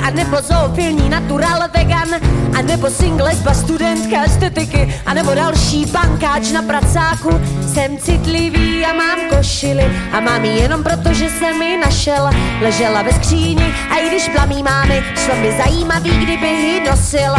a nebo zoofilní natural vegan, a nebo single lesba studentka estetiky, a nebo další bankáč na pracáku. Jsem citlivý a mám košily a mám ji jenom proto, že jsem ji našel. Ležela ve skříni a i když blamí mámy, šlo by zajímavý, kdyby ji nosila.